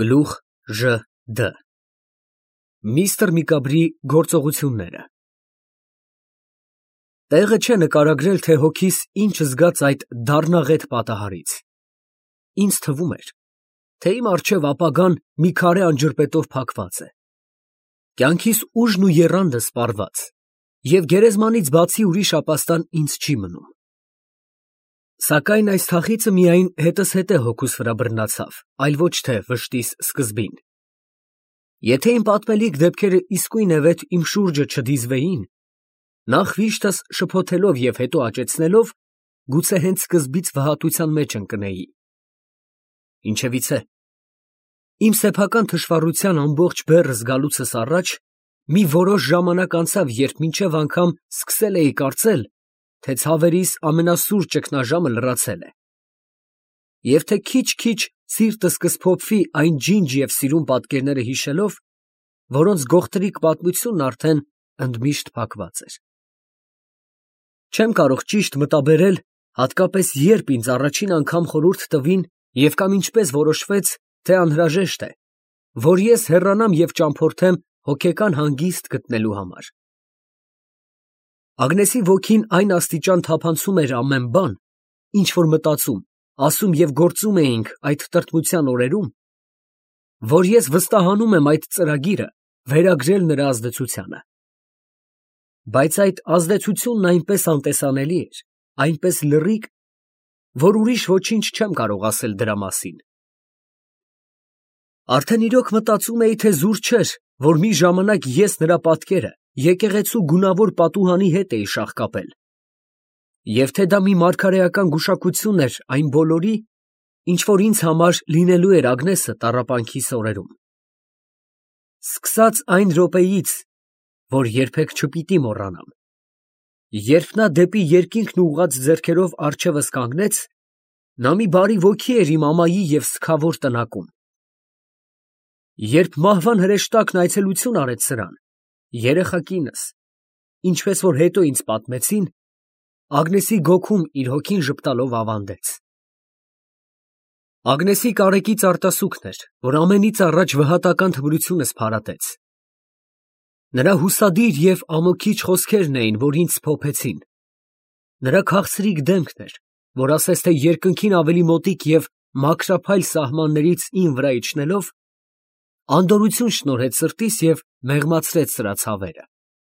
Գլուխ Ժ.Դ. Միստր Միկաբրի գործողությունները։ Տեղը չէ նկարագրել, թե հոգիս ինչ զգաց այդ դառնաղետ պատահարից։ Ինձ թվում էր, թե իմ առջև ապագան մի քարե անջրպետով փակված է։ Կյանքիս ուժն ու եռանդը սպառված, և գերեզմանից բացի ուրիշ ապաստան ինձ չի մնում։ Սակայն այս թախիծը միայն հետզհետե հոգուս վրա բռնացավ, այլ ոչ թե վշտիս սկզբին։ Եթե իմ պատմելիք դեպքերը իսկույնևեթ իմ շուրջը չդիզվեին, նախ վիշտս շփոթելով և հետո աճեցնելով, գուցե հենց սկզբից վհատության մեջ ընկնեի։ Ինչևիցե, իմ սեփական թշվառության ամբողջ բեռը զգալուցս առաջ մի որոշ ժամանակ անցավ, երբ մինչև անգամ սկսել էի կարծել, թե ցավերիս ամենասուր ճգնաժամը լրացել է, և թե քիչ-քիչ սիրտս կսփոփվի այն ջինջ և սիրուն պատկերները հիշելով, որոնց գողտրիկ պատմությունն արդեն ընդմիշտ փակված էր։ Չեմ կարող ճիշտ մտաբերել, հատկապես երբ ինձ առաջին անգամ խորհուրդ տվին և կամ ինչպես որոշվեց, թե անհրաժեշտ է, որ ես հեռանամ և ճամփորդեմ հոգեկան հանգիստ գտնելու համար։ Ագնեսի ոգին այն աստիճան թափանցում էր ամեն բան, ինչ որ մտածում, ասում և գործում էինք այդ տրտմության օրերում, որ ես վստահանում եմ այդ ծրագիրը վերագրել նրա ազդեցությանը։ Բայց այդ ազդեցությունն այնպես անտեսանելի էր, այնպես լռիկ, որ ուրիշ ոչինչ չեմ կարող ասել դրա մասին։ Արդեն իրոք մտածում էի, թե զուր չէր, որ մի ժամանակ ես նրա պատկերը եկեղեցու գունավոր պատուհանի հետ էի շաղկապել, և թե դա մի մարգարեական գուշակություն էր այն բոլորի, ինչ որ ինձ համար լինելու էր Ագնեսը տառապանքիս օրերում։ Սկսած այն րոպեից, որ երբեք չպիտի մոռանամ, երբ նա դեպի երկինքն ուղղած ձեռքերով առջևս կանգնեց, նա մի բարի ոգի էր իմ ամայի և սգավոր տնակում։ Երբ մահվան հրեշտակն այցելություն արեց սրան, երեխա կինս, ինչպես որ հետո ինձ պատմեցին, Ագնեսի գոգում իր հոգին ժպտալով ավանդեց։ Ագնեսի կարեկից արտասուքն էր, որ ամենից առաջ վհատական թմրությունս փարատեց։ Նրա հուսադիր և ամոքիչ խոսքերն էին, որ ինձ սփոփեցին։ Նրա քաղցրիկ դեմքն էր, որ ասես թե երկնքին ավելի մոտիկ և մաքրափայլ սահմաններից իմ վրա իջնելով, անդորրություն շնորհեց սրտիս և մեղմացրեց սրա ցավերը։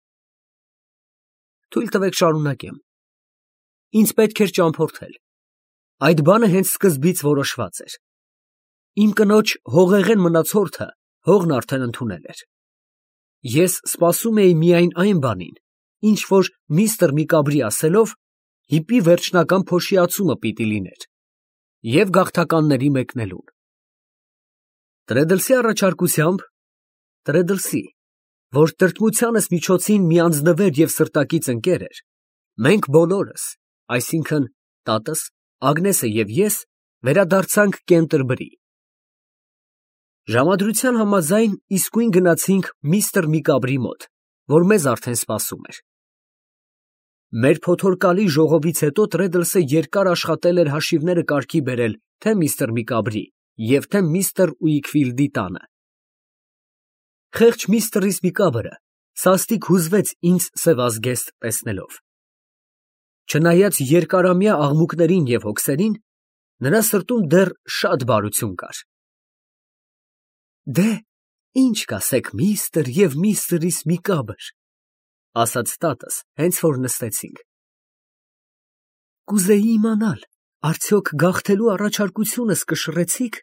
Թույլ տվեք շարունակեմ։ Ինձ պետք էր ճամփորդել։ Այդ բանը հենց սկզբից որոշված էր։ Իմ կնոջ հողեղեն մնացորդը հողն արդեն ընդունել էր։ Ես սպասում էի միայն այն բանին, ինչ որ միստր Միկաբրի ասելով, հիպի վերջնական փոշիացումը պիտի լիներ և գաղթականների մեկնելուն։ Տրեդլսի առաջարկությամբ, Տրեդլսի, որ տրտմությանս միջոցին մի անձնվեր և սրտակից ընկեր էր, մենք բոլորս, այսինքն տատս, Ագնեսը և ես, վերադարձանք Կենտերբրի։ Ժամադրության համաձայն իսկույն գնացինք միստր Միկաբրի մոտ, որ մեզ արդեն սպասում էր։ Մեր փոթորկալի ժողովից հետո Տրեդլսը երկար աշխատել էր հաշիվները կարգի բերել թե միստր Միկաբրի և թե միստր Ուիքֆիլդի տանը։ Խեղճ միստր Միկաբրը սաստիկ հուզվեց ինձ սևազգեստ տեսնելով։ Չնայած երկարամյա աղմուկներին և հոգսերին, նրա սրտում դեռ շատ բարություն կար։ «Դե, ի՞նչ կասեք, միստր և միստր Միկաբր», ֊ ասաց տատս, հենց որ նստեցինք։ «Կուզեի իմանալ, արդյոք գաղթելու առաջարկությունս կշռեցի՞ք»։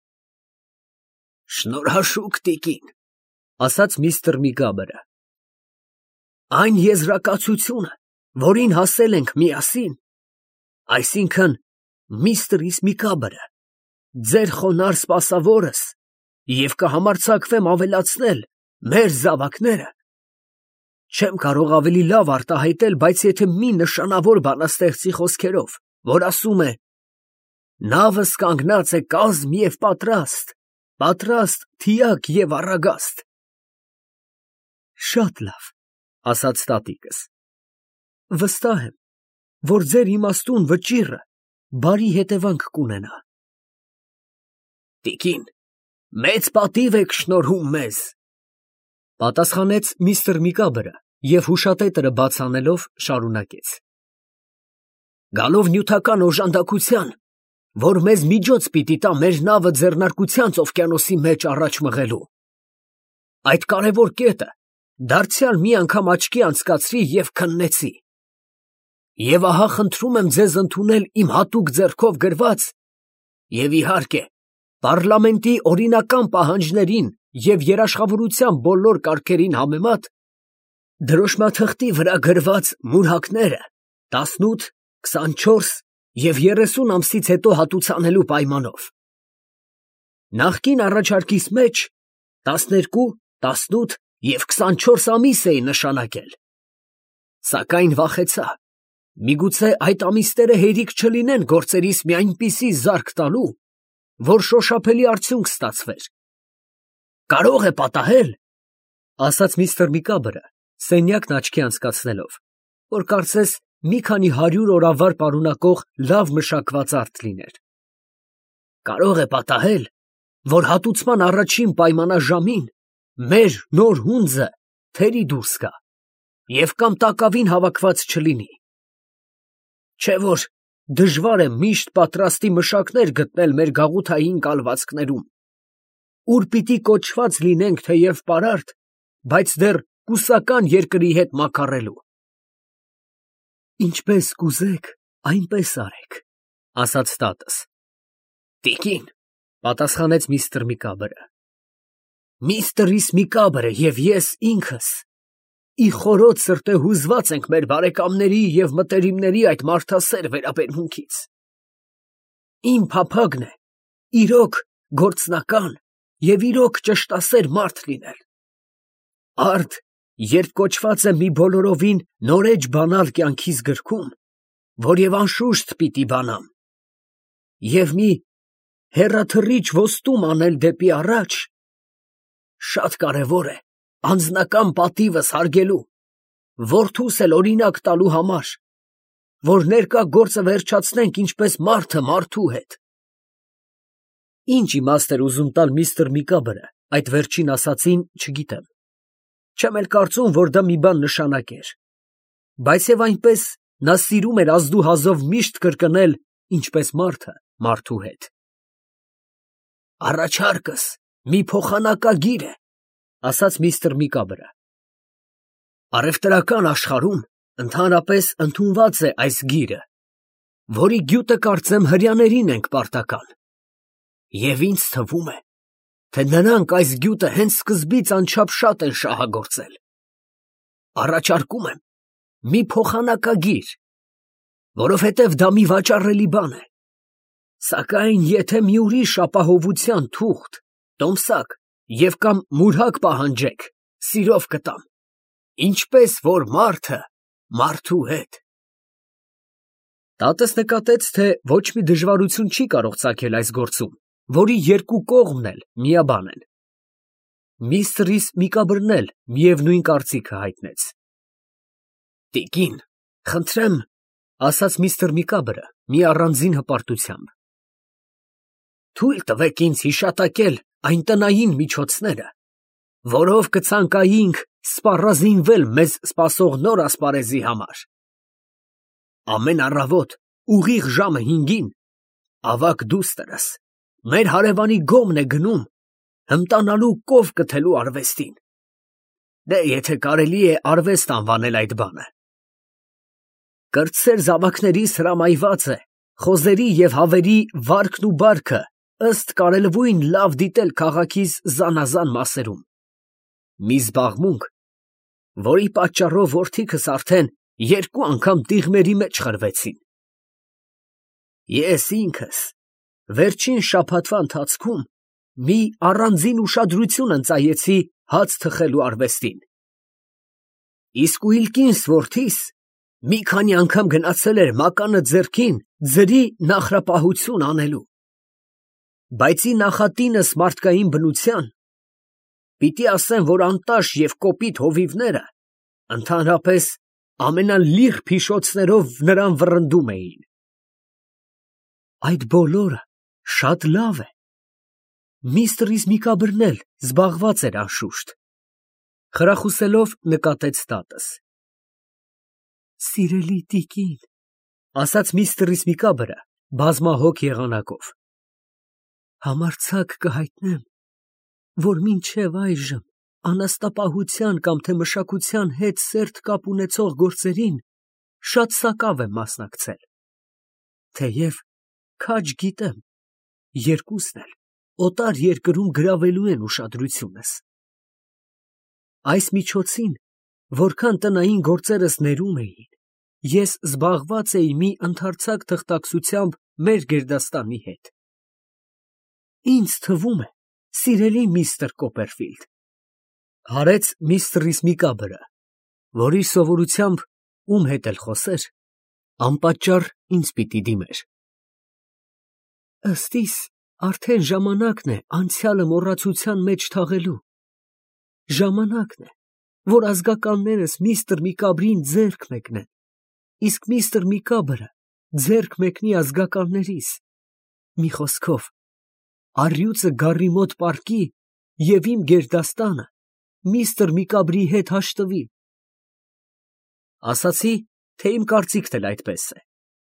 «Շնորհաշուք տիկին», ֊ ասաց միստր Միկաբրը։ «Այն եզրակացությունը, որին հասել ենք միասին, այսինքն միստր Միկաբրը, ձեր խոնարհ սպասավորս, և կհամարձակվեմ ավելացնել մեր զավակները, չեմ կարող ավելի լավ արտահայտել, բայց եթե մի նշանավոր բանաստեղծի խոսքերով, որ ասում է. «Նավս կանգնած է կազմ և պատրաստ, պատրաստ թիակ և առագաստ»։ Շատ լավ, ֊ ասաց տատիկս, վստահ եմ, որ ձեր իմաստուն վճիռը բարի հետևանք կունենա։ Տիկին, Մեծ պատիվ եք շնորհում մեզ, պատասխանեց միստր Միկաբրը և հուշատետրը բաց անելով շարունակեց. Գալով նյութական օժանդակության, որ մեզ միջոց պիտի տա մեր նավը ձեռնարկությանց օվկիանոսի մեջ առաջ մղելու։ Այդ կարևոր կետը դարձյալ մի անգամ աչքի անցկացրի և քննեցի։ Եվ ահա խնդրում եմ ձեզ ընդունել իմ հատուկ ձեռքով գրված և իհարկե պարլամենտի օրինական պահանջներին և երաշխավորության բոլոր կարգերին համեմատ դրոշմաթղթի վրա գրված մուրհակները 18, 24 և 30 ամսից հետո հատուցանելու պայմանով։ Նախկին առաջարկիս մեջ 12, 18 և 24 ամիս էի նշանակել, սակայն վախեցա, միգուցե այդ ամիսները հերիք չլինեն գործերիս մի այնպիսի զարկ տալու, որ շոշափելի արդյունք ստացվեր։ Կարող է պատահել, ասաց միստր Միկաբրը, սենյակն աչքի անցկացնելով, որ կարծես մի քանի 100 օրավար պարունակող լավ մշակված արդ լիներ։ Կարող է պատահել, որ հատուցման առաջին պայմանաժամին մեր նոր հունձը թերի դուրս գա և կամ տակավին հավաքված չլինի։ Չէ՞ որ դժվար է միշտ պատրաստի մշակներ գտնել մեր գաղութային կալվածքներում, ուր պիտի կոչված լինենք թեև պարարտ, բայց դեռ կուսական երկրի հետ մաքարելու։ Ինչպես կուզեք, այնպես արեք, ասաց տատս։ Տիկին, պատասխանեց միստր Միկաբրը, միստրիս Միկաբրը և ես ինքս ի խորոց սրտե հուզված ենք մեր բարեկամների և մտերիմների այդ մարդասեր վերաբերմունքից։ Իմ փափագն է իրոք գործնական և իրոք ճշտասեր մարդ լինել։ Արդ, երբ կոչված է մի բոլորովին նորեջ բանալ կյանքիս գրքում, որ և անշուշտ պիտի բանամ, և մի հեռաթռիչ ոստում անել դեպի առաջ, շատ կարևոր է անձնական պատիվս հարգելու, որդուս էլ օրինակ տալու համար, որ ներկա գործը վերջացնենք ինչպես մարդը մարդու հետ։ Ինչ իմաստ էր ուզում տալ միստր Միկաբրը այդ վերջին ասածին, չգիտեմ, չեմ էլ կարծում, որ դա մի բան նշանակեր, բայց և այնպես նա սիրում էր ազդուհազով միշտ կրկնել ինչպես մարդը մարդու հետ։ Առաջարկս մի փոխանակագիր է, ասաց միստր Միկաբրը։ Առևտրական աշխարհում ընդհանրապես ընդունված է այս գիրը, որի գյուտը կարծեմ հրեաներին ենք պարտական, և ինձ թվում է, թե նրանք այս գյուտը հենց սկզբից անչափ շատ են շահագործել։ Առաջարկում եմ մի փոխանակագիր, որովհետև դա մի վաճառելի բան է, սակայն եթե մի ուրիշ ապահովության թուղթ, տոմսակ և կամ մուրհակ պահանջեք, սիրով կտամ, ինչպես որ մարդը մարդու հետ։ Տատս նկատեց, թե ոչ մի դժվարություն չի կարող ծագել այս գործում, որի երկու կողմն էլ միաբան են։ Միստրիս Միկաբրն էլ միևնույն կարծիքը հայտնեց։ Տիկին, խնդրեմ, ասաց միստր Միկաբրը մի առանձին հպարտությամբ, թույլ տվեք ինձ հիշատակել այն տնային միջոցները, որով կցանկայինք սպառազինվել մեզ սպասող նոր ասպարեզի համար։ Ամեն առավոտ ուղիղ ժամը 5-ին ավագ դուստրս մեր հարևանի գոմն է գնում հմտանալու կով կթելու արվեստին, դե եթե կարելի է արվեստ անվանել այդ բանը։ Կրտսեր զավակներիս հրամայված է խոզերի և հավերի վարքն ու բարքը ըստ կարելվույն լավ դիտել քաղաքիս զանազան մասերում։ Մի զբաղմունք, որի պատճառով որդիքս արդեն 2 անգամ տիղմերի մեջ խրվեցին։ Ես ինքս վերջին շաբաթվա ընթացքում մի առանձին ուշադրություն ընծայեցի հաց թխելու արվեստին։ Իսկ ուիլկինս որդիս մի քանի անգամ գնացել էր մականը ձեռքին ձրի նախրապահություն անելու։ Բայց ի նախատինս մարդկային բնության, պիտի ասեմ, որ անտաշ և կոպիտ հովիվները ընդհանրապես ամենալիռ փիշոցներով նրան վռնդում էին։ Այդ բոլորը շատ լավ է, Միստր Իսմիկաբրն էլ զբաղված էր անշուշտ։ Խրախուսելով նկատեց տատս։ Սիրելի տիկին, ասաց միստր Իսմիկաբրը բազմահոգ եղանակով, համարձակ կհայտնեմ, որ մինչև այժմ անաստապահության կամ թե մշակության հետ սերտ կապ ունեցող գործերին շատ սակավ եմ մասնակցել, թեև քաջ գիտեմ, երկուսն էլ օտար երկրում գրավելու են ուշադրությունս։ Այս միջոցին, որքան տնային գործերս ներում էին, ես զբաղված էի մի ընդարձակ թղթակցությամբ մեր գերդաստանի հետ։ Ինձ թվում է, սիրելի միստր Կոպերֆիլդ, հարեց միստր Իսմիկաբրը, որ իր սովորությամբ ում հետ էլ խոսեր, անպատճառ ինձ պիտի դիմեր։ Ըստ իս, արդեն ժամանակն է անցյալը մոռացության մեջ թաղելու։ Ժամանակն է, որ ազգականներս միստր Միկաբրին ձեռք մեկնեն, իսկ միստր Միկաբրը ձեռք մեկնի ազգականներիս։ Մի խոսքով, առյուծը գառի մոտ պառկի և իմ գերդաստանը միստր Միկաբրի հետ հաշտվի։ Ասացի, թե իմ կարծիքն էլ այդպես է։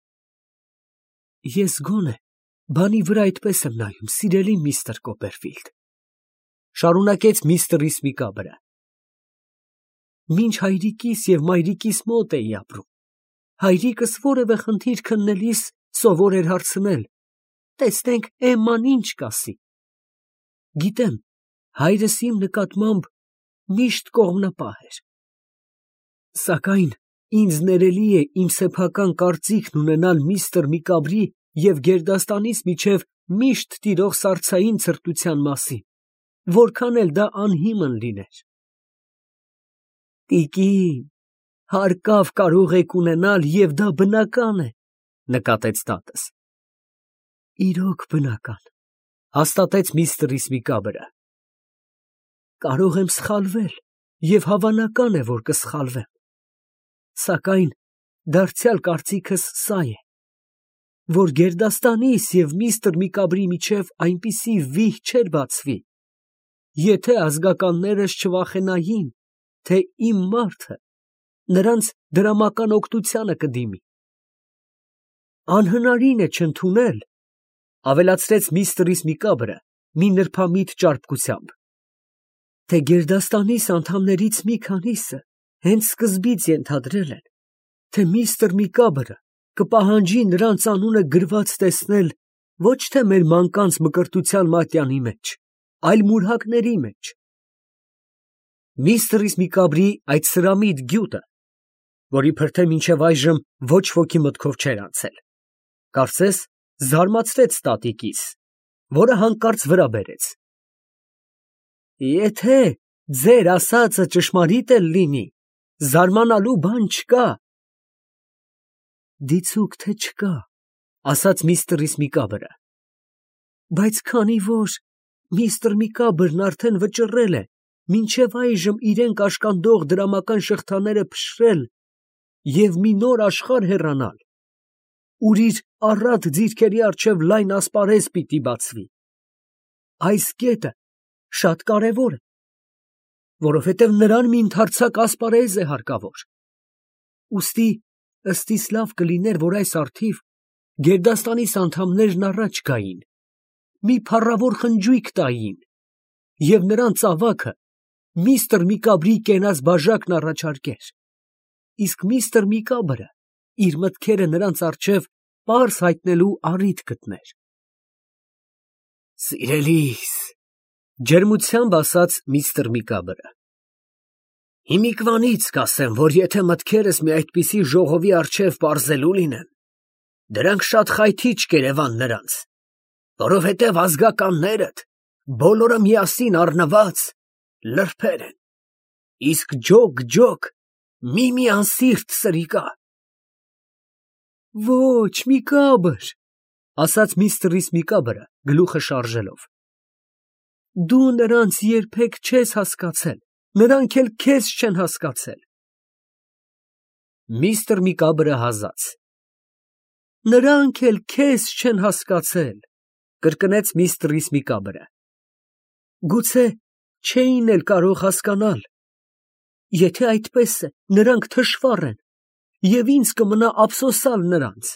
Ես գոնե բանի վրա այդպես եմ նայում, սիրելի միստր Կոպերֆիլդ, շարունակեց միստր Իսմիկաբրը։ Մինչ հայրիկիս և մայրիկիս մոտ էի ապրում, հայրիկս որևէ խնդիր քննելիս սովոր էր հարցնել. տեսնենք Էմման ինչ կասի։ Գիտեմ, հայրս իմ նկատմամբ միշտ կողմնապահ էր։ Սակայն ինձ ներելի է իմ սեփական կարծիքն ունենալ միստր Միկաբրի և գերդաստանիս միջև միշտ տիրող սառցային ցրտության մասին, որքան էլ դա անհիմն լիներ։ Տիկին, հարկավ կարող եք ունենալ և դա բնական է, նկատեց տատս։ Իրոք բնական, հաստատեց միստր Իսմիկաբրը։ Կարող եմ սխալվել և հավանական է, որ կսխալվեմ, սակայն դարձյալ կարծիքս սա է, որ գերդաստանիս և միստր Միկաբրի միջև այնպիսի վիհ չէր բացվի, եթե ազգականներս չվախենային, թե իմ մարդը նրանց դրամական օգնությանը կդիմի։ Անհնարին է չընդունել, ավելացրեց միստր Իսմիկաբրը մի նրբամիտ ճարպկությամբ, թե գերդաստանիս անդամներից մի քանիսը հենց սկզբից ենթադրել են, թե միստր Միկաբրը կպահանջի նրանց անունը գրված տեսնել ոչ թե մեր մանկանց մկրտության մատյանի մեջ, այլ մուրհակների մեջ։ Միստր Իսմիկաբրի այդ սրամիտ գյուտը, որի փրթե մինչև այժմ ոչ ոքի մտքով չէր անցել, կարծես զարմացրեց տատիկիս, որը հանկարծ վրա բերեց. Եթե ձեր ասածը ճշմարիտ էլ լինի, զարմանալու բան չկա։ Դիցուք թե չկա, ասաց միստր Իսմիկաբրը, բայց քանի որ միստր Միկաբրն արդեն վճռել է մինչև այժմ իրեն կաշկանդող դրամական շղթաները փշրել և մի նոր աշխարհ հեռանալ, ուր իր առատ ձիթքերի առջև լայն ասպարեզ պիտի բացվի, այս կետը շատ կարևոր է, որովհետև նրան մի ընդարձակ ասպարեզ է հարկավոր։ Ուստի ըստ իս լավ կլիներ, որ այս առթիվ գերդաստանիս անդամներն առաջ գային, մի փառավոր խնջույք տային և նրան ծավաքը միստր Միկաբրի կենաց բաժակն առաջարկեր, իսկ միստր Միկաբրը իր մտքերը նրանց առջև պարզ հայտնելու առիթ գտներ։ Սիրելիս, ջերմությամբ ասաց միստր Միկաբրը, հիմիկվանից կասեմ, որ եթե մտքերս մի այդպիսի ժողովի առջև պարզելու լինեմ, դրանք շատ խայթիչ կերևան նրանց, որովհետև ազգականներդ բոլորը միասին առնված լրբեր են, իսկ ջոկ մի անսիրտ սրիկա։ Ոչ, Միկաբր, ասաց միստր Իսմիկաբրը գլուխը շարժելով, դու նրանց երբեք չես հասկացել, նրանք էլ քեզ չեն հասկացել։ Միստր Միկաբրը հազաց. Նրանք էլ քեզ չեն հասկացել, կրկնեց միստր Իսմիկաբրը։ Գուցե չէին էլ կարող հասկանալ։ Եթե այդպես է, նրանք թշվառ են, և ինձ կմնա ափսոսալ նրանց։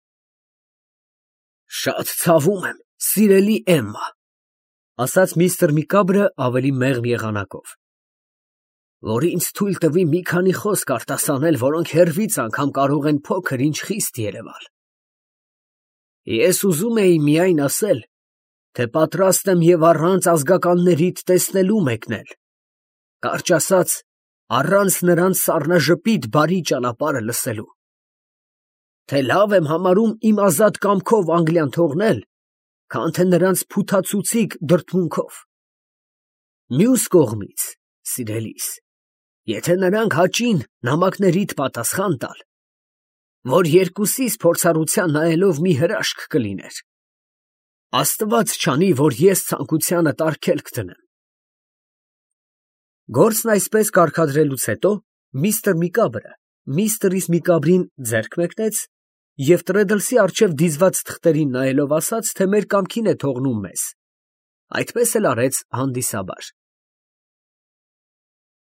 Շատ ցավում եմ, սիրելի Էմմա, ասաց միստր Միկաբրը ավելի մեղմ եղանակով, որ ինձ թույլ տվի մի քանի խոսք արտասանել, որոնք հեռվից անգամ կարող են փոքր ինչ խիստ երևալ։ Ես ուզում էի միայն ասել, թե պատրաստ եմ և առանց ազգականներիդ տեսնելու մեկնել, կարճ ասած, առանց նրանց սառնաժպիտ բարի ճանապարհը լսելու, թե լավ եմ համարում իմ ազատ կամքով Անգլիան թողնել, քան թե նրանց փութացուցիկ դրդմունքով։ Մյուս կողմից, սիրելիս, եթե նրանք հաճին նամակներիդ պատասխան տալ, որ երկուսիս փորձառության նայելով մի հրաշք կլիներ, Աստված չանի, որ ես ցանկությանդ արգելք դնեմ։ Գործն այսպես կարգադրելուց հետո միստր Միկաբրը միստր Միկաբրին ձեռք մեկնեց և Տրեդլսի առջև դիզված թղթերին նայելով ասաց, թե մեր կամքին է թողնում մեզ, այդպես էլ արեց հանդիսաբար։